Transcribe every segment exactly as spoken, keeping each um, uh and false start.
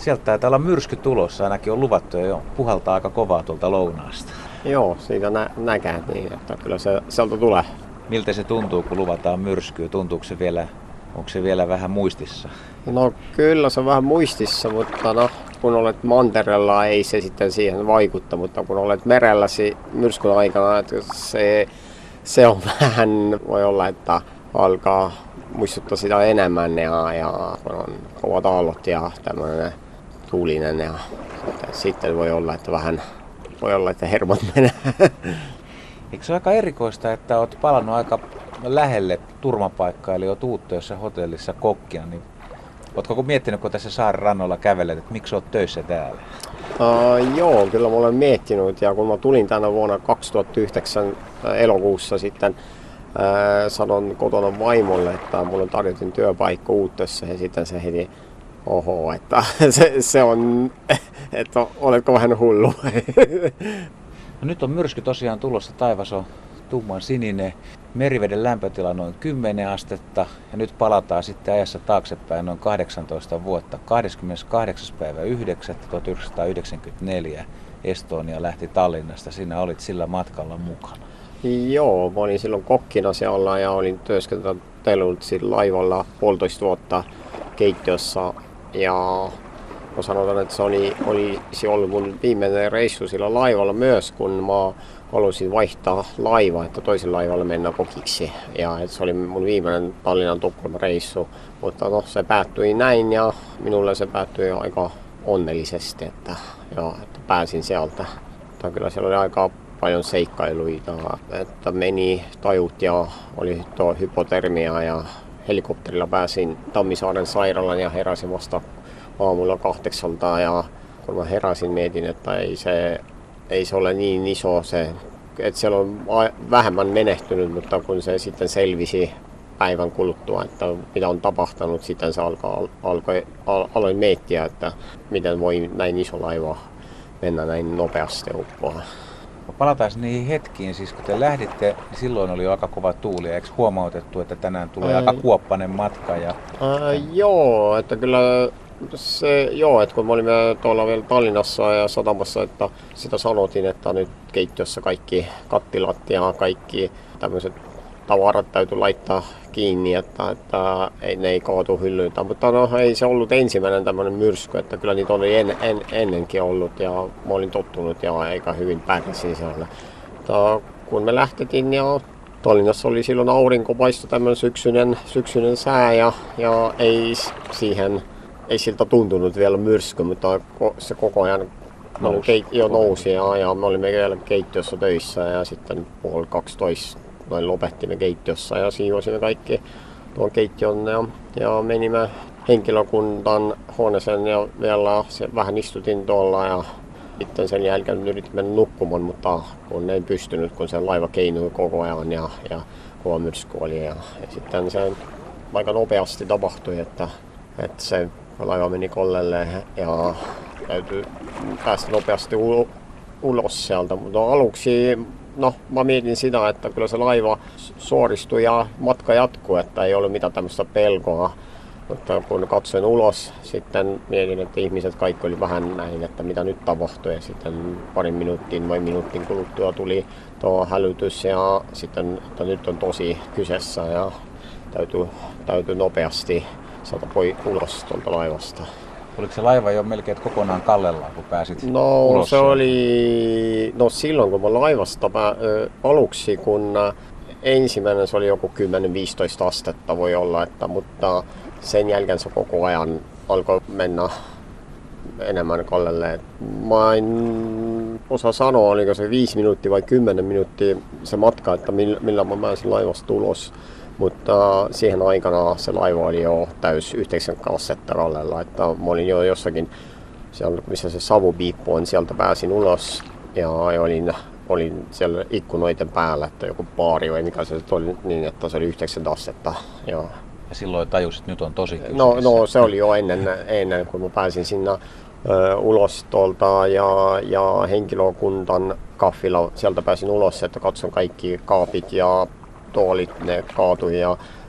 Sieltä taitaa olla myrsky tulossa, ainakin on luvattu jo puhaltaa aika kovaa tuolta lounaasta. Joo, siitä nä- näkee niin, että kyllä se sieltä tulee. Miltä se tuntuu, kun luvataan myrskyä? Tuntuuko se vielä, onko se vielä vähän muistissa? No kyllä se on vähän muistissa, mutta no, kun olet mantereella ei se sitten siihen vaikutta, mutta kun olet merelläsi myrskyn aikana, että se, se on vähän, voi olla, että alkaa muistuttaa sitä enemmän ja, ja kun on kovat aallot ja tämmöinen tuulinen ja sitten, sitten voi olla, että vähän voi olla, että hermot menee. Eikö se ole aika erikoista, että olet palannut aika lähelle turmapaikkaa, eli olet Uuttöössä hotellissa kokkina, niin oletko miettinyt, kun tässä saaren rannoilla kävelet, että miksi olet töissä täällä? Uh, joo, kyllä mä olen miettinyt ja kun mä tulin tänä vuonna kaksituhattayhdeksän elokuussa sitten uh, sanon kotona vaimolle, että mulle tarjotin työpaikka Uuttöössä ja sitten se heti oho, että se, se on, että oletko vähän hullu. No nyt on myrsky tosiaan tulossa, taivas on tumman sininen, meriveden lämpötila noin kymmenen astetta ja nyt palataan sitten ajassa taaksepäin noin kahdeksantoista vuotta. kahdeskymmeneskahdeksas päivä yhdeksättä tuhatyhdeksänsataayhdeksänkymmentäneljä Estonia lähti Tallinnasta, sinä olit sillä matkalla mukana. Joo, mä olin silloin kokkina siellä ja olin työskentelynyt sillä laivalla puolitoista vuotta keittiössä ja mä sanotaan, että se oli, olisi ollut mun viimeinen reissu sillä laivalla myös, kun mä halusin vaihtaa laivaa, että toisella laivalla mennä kokiksi. Ja että se oli mun viimeinen Tallinnan Tukholman reissu, mutta no, se päättyi näin ja minulle se päättyi aika onnellisesti, että, ja, että pääsin sieltä. Mutta kyllä siellä oli aika paljon seikkailuita, että meni tajut ja oli tuo hypotermia ja helikopterilla pääsin Tammisaaren sairaalaan ja heräsin vasta aamulla kahdeksalta ja kun mä heräsin mietin, että ei se, ei se ole niin iso se, että siellä on vähemmän menehtynyt, mutta kun se sitten selvisi päivän kuluttua, että mitä on tapahtunut, sitten se alkoi, alkoi, al, aloin miettiä, että miten voi näin iso laiva mennä näin nopeasti uppoa. Palataan niihin hetkiin, siis kun te lähditte, niin silloin oli jo aika kova tuuli, eikö huomautettu, että tänään tulee Ää, aika kuoppainen matka? Ja... Ää, joo, että kyllä se, joo, että kun me olimme tuolla vielä Tallinnassa ja satamassa, että sitä sanotin, että nyt keittiössä kaikki kattilat ja kaikki tämmöiset tavarat täytyy laittaa kiinni, että, että ei, ne ei kaatu hyllyiltä. Mutta no, ei se ollut ensimmäinen tämmöinen myrsky, että kyllä niitä oli en, en, ennenkin ollut ja mä olin tottunut ja aika hyvin pärjäsin siellä. Mutta kun me lähtettiin ja Tallinnassa oli silloin aurinko paistoi tämmöinen syksyinen, syksyinen sää ja, ja ei siihen, ei siltä tuntunut vielä myrsky, mutta se koko ajan nousi, keit, jo nousi ja, ja me olimme vielä keittiössä töissä ja sitten puoli kaksitoista noin lopettimme keittiössä ja siivosimme kaikki tuon keittiön ja, ja menimme henkilökuntan huoneeseen ja vielä se, vähän istutin tuolla ja sitten sen jälkeen yritin mennä nukkumaan, mutta kun ei pystynyt, kun se laiva keinui koko ajan ja, ja kova myrsky oli ja, ja sitten se aika nopeasti tapahtui, että, että se laiva meni kollelle ja täytyy päästä nopeasti u- ulos sieltä, mutta aluksi no, mä mietin sitä, että kyllä se laiva suoristui ja matka jatkuu, että ei ollut mitään tämmöistä pelkoa. Mutta kun katsoin ulos, sitten mietin, että ihmiset kaikki oli vähän näin, että mitä nyt tapahtui. Ja sitten parin minuuttiin vai minuutin kuluttua tuli tuo hälytys ja sitten, että nyt on tosi kyseessä ja täytyy, täytyy nopeasti saada poi ulos tuolta laivasta. Oliko se laiva jo melkein kokonaan kallellaan, kun pääsit no, ulos? Se oli, no silloin kun mä laivasta pää, ö, aluksi, kun ensimmäinen se oli joku kymmenen viisitoista astetta voi olla, että, mutta sen jälkeen se koko ajan alkoi mennä enemmän kallelle. Mä en osaa sanoa, oliko se viisi minuuttia vai kymmenen minuuttia se matka, että millä, millä mä pääsin laivasta ulos. Mutta siihen aikana se laiva oli jo täys yhdeksän kassetta kallella, että mä olin jo jossakin, siellä, missä se savupiippu on, sieltä pääsin ulos ja olin, olin siellä ikkunoiden päällä, että joku baari vai mikä se oli, niin että se oli yhdeksän astetta. Ja, ja silloin tajusit, että nyt on tosi kyseessä. No, no se oli jo ennen, ennen kuin mä pääsin sinne ö, ulos tuolta ja, ja henkilökuntan kaffilla sieltä pääsin ulos, että katson kaikki kaapit ja tuolit, ne kaatui ja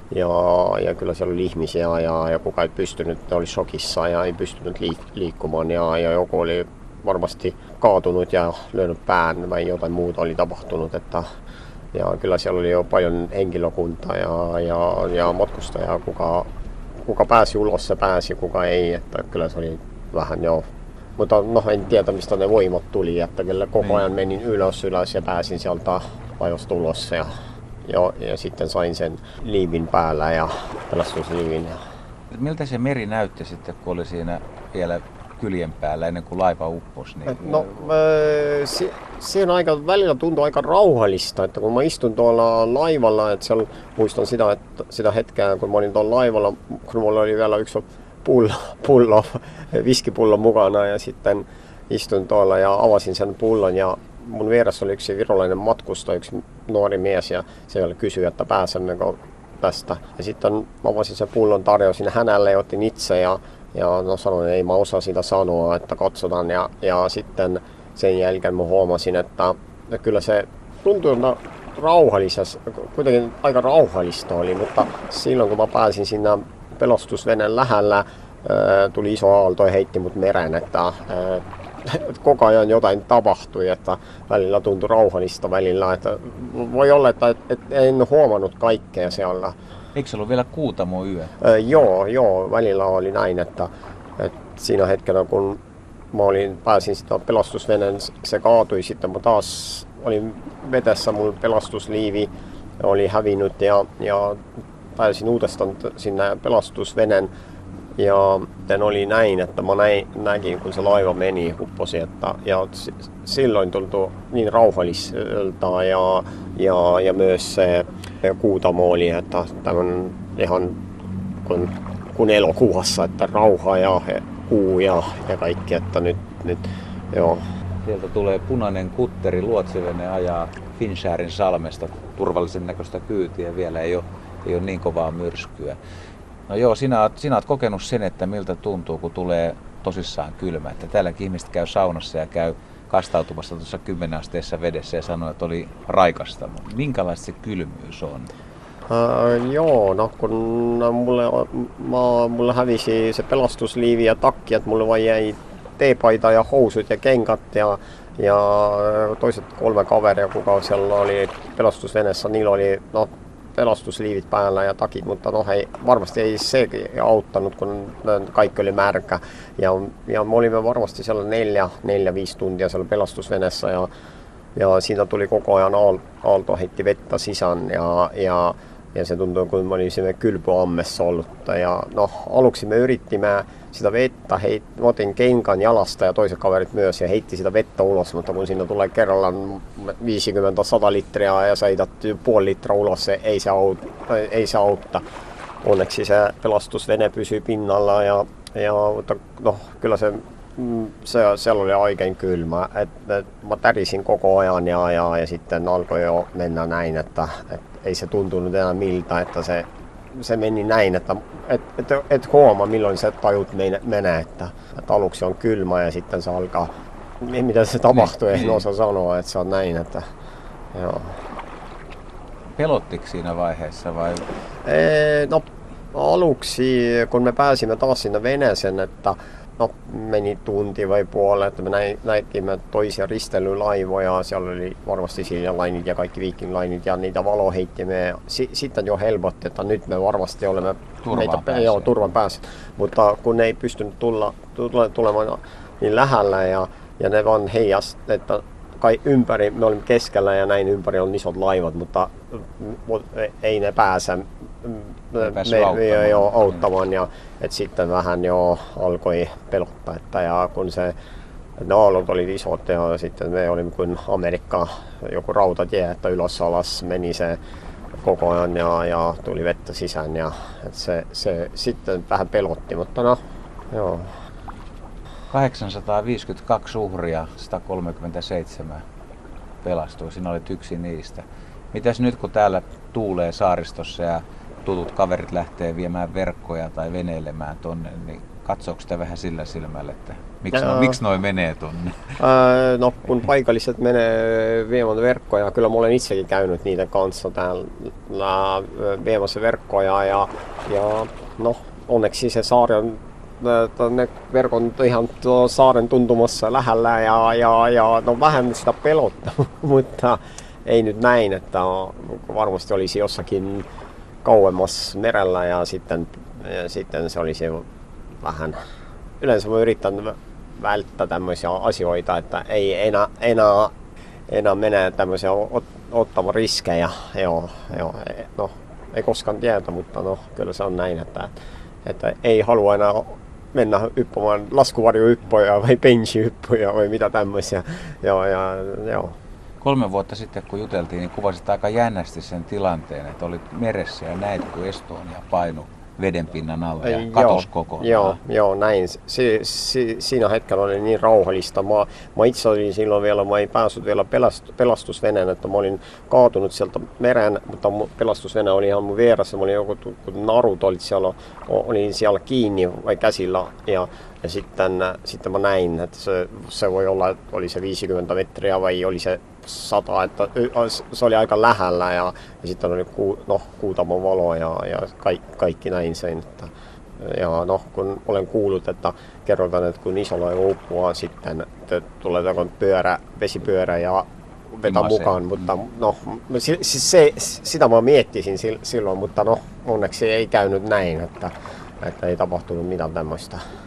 Ja, ja kyllä siellä oli ihmisiä ja, ja kuka ei pystynyt, ne oli shokissa ja ei pystynyt liik- liikkumaan ja, ja joku oli varmasti kaatunut ja lyönyt pään vai jotain muuta oli tapahtunut. Että, ja kyllä siellä oli jo paljon henkilökuntaa ja, ja, ja matkustajaa, kuka, kuka pääsi ulos, se pääsi, kuka ei. Että kyllä se oli vähän jo. Mutta no, en tiedä, mistä ne voimat tuli, että kyllä koko ajan menin ylös ylös ja pääsin sieltä laivasta ulos. Ja, ja, ja sitten sain sen liivin päällä ja pelastusliivin. Ja... Miltä se meri näytti sitten, kun oli siinä vielä kyljen päällä ennen kuin laiva upposi? Niin... No, se, siinä aika, välillä tuntui aika rauhallista, että kun mä istun tuolla laivalla, että siellä, muistan sitä, että, sitä hetkeä, kun mä olin tuolla laivalla, kun mulla oli vielä yksi pullo, pullo viskipullo mukana ja sitten istun tuolla ja avasin sen pullon ja mun vieressä oli yksi virolainen matkustaja, yksi nuori mies ja se vielä kysyi, että pääsemmekö tästä. Ja sitten avasin sen pullon, tarjosin hänelle ja otin itse ja, ja no sanoin, että ei mä osaa sitä sanoa, että katsotaan. Ja, ja sitten sen jälkeen mä huomasin, että kyllä se tuntui rauhallisessa, kuitenkin aika rauhallista oli, mutta silloin kun mä pääsin sinne pelastusveneen lähellä, tuli iso aalto ja heitti mut mereen, että koko ajan jotain tapahtui, että välillä tuntui rauhallista välillä, että voi olla, että en huomannut kaikkea siellä. Eikö se ollut vielä Kuutamo yö? Äh, joo, joo, välillä oli näin, että, että siinä hetkellä kun mä olin, pääsin sitä pelastusveneen, se kaatui sitten, mä taas olin vetessä, mun pelastusliivi oli hävinnyt ja, ja pääsin uudestaan sinne pelastusveneen. Ja sitten oli näin, että mä näin, näkin, kun se laiva meni, hupposi, että, ja silloin tuntui niin rauhalliselta ja, ja, ja myös se Kuutamo oli, että tämän ihan kun, kun elokuvassa, että rauha ja kuu ja, ja kaikki, että nyt, nyt joo. Sieltä tulee punainen kutteri, luotsivene ajaa Finsharin salmesta turvallisen näköistä kyytiä, vielä ei ole, ei ole niin kovaa myrskyä. No joo, sinä oot, sinä oot kokenut sen, että miltä tuntuu, kun tulee tosissaan kylmä. Että täälläkin ihmiset käy saunassa ja käy kastautumassa tuossa kymmenen asteessa vedessä ja sanoo, että oli raikasta. Minkälaista se kylmyys on? Uh, joo, no kun mulle, mä, mulle hävisi se pelastusliivi ja takki, että mulle vaan jäi teepaita ja housut ja kengät ja, ja toiset kolme kaveria, kuka siellä oli pelastusveneessä, niillä oli no, pelastusliivit päällä ja takit, mutta no hei, varmasti ei se auttanut, kun kaikki oli märkä. Ja, ja me olimme varmasti siellä neljä, neljä, viisi tuntia siellä pelastusveneessä ja, ja siitä tuli koko ajan aalto, heitti vettä sisään ja, ja, ja se tuntui, kun me olisimme kylpyammessa ollut. Ja no, aluksi me yrittimme sitä vettä, heit, otin kenkan jalasta ja toiset kaverit myös ja heitti sitä vettä ulos, mutta kun siinä tulee kerrallaan viisikymmentä sata litraa ja saitat puoli litraa ulos, se ei se, auta, ei se autta. Onneksi se pelastusvene pysyi pinnalla ja, ja mutta no, kyllä se, se, siellä oli oikein kylmä. Et, et, mä tärisin koko ajan ja, ja, ja sitten alkoi jo mennä näin, että et, ei se tuntunut enää miltä, että se se meni näin, että et, et, et huomaa milloin se tajut menee, että, että aluksi on kylmä ja sitten se alkaa, mitä se tapahtuu, ei osaa sanoa, että se on näin, että joo. Pelottiko siinä vaiheessa vai? Ee, no aluksi, kun me pääsimme taas sinne veneeseen, että no, meni tunti vai puolet, että me näimme toisia risteilylaivoja, siellä oli varmasti Siljan lainit ja kaikki Viking lainit ja niitä valoheittimiä. S- sitten jo helpotti, että nyt me varmasti olemme turvaan päässä. Joo, turvan päässä. Mutta kun ne ei pystynyt tulla, tulla, tulemaan niin lähellä ja, ja ne vaan heijast, että kai ympäri, me olimme keskellä ja näin ympäri on isot laivat, mutta ei ne pääse me, me, jo auttamaan ja et sitten vähän jo alkoi pelottaa, että ja kun se ne aallot oli isot ja sitten me olimme kuin Amerikka, joku rautatie, että ylös alas meni se koko ajan ja, ja tuli vettä sisään ja et se, se sitten vähän pelotti, mutta no joo. kahdeksansataaviisikymmentäkaksi uhria, sata kolmekymmentäseitsemän pelastui, sinä olit yksi niistä. Mitäs nyt kun täällä tuulee saaristossa ja tutut kaverit lähtee viemään verkkoja tai veneilemään tonne, niin katsoako sitä vähän sillä silmällä, että miksi, no, miksi noi menee tonne? Ää, no kun paikalliset menee viemään verkkoja, kyllä mä olen itsekin käynyt niiden kanssa täällä viemässä verkkoja ja, ja no onneksi se saari on ne verkon ihan saaren tuntumassa lähellä ja, ja, ja no vähän sitä pelottaa, mutta ei nyt näin, että varmasti olisi jossakin kauemmas merellä ja sitten, ja sitten se olisi vähän, yleensä mä yritän välttää tämmöisiä asioita, että ei enää, enää, enää mene tämmöisiä ot, ottamaan riskejä, joo, joo, no ei koskaan tiedä, mutta no kyllä se on näin, että, että ei halua enää mennä yppämään laskuvarjohyppöjä vai benchihyppöjä vai mitä tämmöisiä, joo, ja joo. Kolme vuotta sitten, kun juteltiin, niin kuvasit aika jännästi sen tilanteen, että olit meressä ja näit, kun Estonia painui vedenpinnan alla ja katosi kokonaan. Joo, joo, näin. Si, si, siinä hetkellä oli niin rauhallista. Mä, mä itse olin silloin vielä, mä en päässyt vielä pelast, pelastusveneen, että mä olin kaatunut sieltä mereen, mutta pelastusvene oli ihan mun vieressä. Mä olin joku, kun narut olit siellä, olin siellä kiinni vai käsillä ja, ja sitten, sitten mä näin, että se, se voi olla, että oli se viisikymmentä metriä vai oli se sata, että se oli aika lähellä ja, ja sitten oli ku, no, kuutamo valo ja, ja kaikki, kaikki näin sen. Että, ja no, kun olen kuullut, että kerrotaan, että kun iso laiva uppoaa sitten, että tulee pyörä, vesipyörä ja vetää mukaan, mutta no, se, se, sitä mä miettisin silloin, mutta no, onneksi ei käynyt näin, että, että ei tapahtunut mitään tämmöistä.